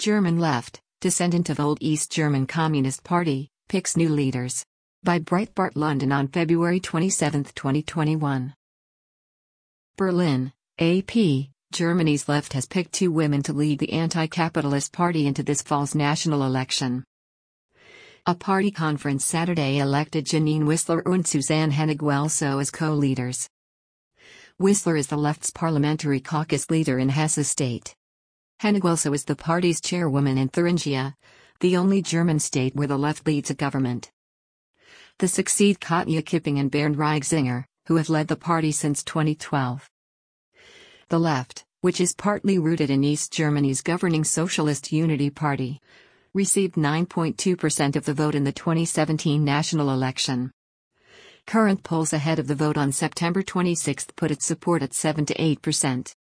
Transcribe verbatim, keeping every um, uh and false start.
German Left, descendant of old East German Communist Party, picks new leaders. By Breitbart London on February twenty-seventh, twenty twenty-one. Berlin, A P, Germany's left has picked two women to lead the anti-capitalist party into this fall's national election. A party conference Saturday elected Janine Wissler and Susanne Hennig-Welso as co-leaders. Wissler is the left's parliamentary caucus leader in Hesse state. Hennig-Welso is the party's chairwoman in Thuringia, the only German state where the left leads a government. They succeed Katja Kipping and Bernd Reichinger, who have led the party since twenty twelve. The left, which is partly rooted in East Germany's governing Socialist Unity Party, received nine point two percent of the vote in the twenty seventeen national election. Current polls ahead of the vote on September twenty-sixth put its support at seven to eight percent.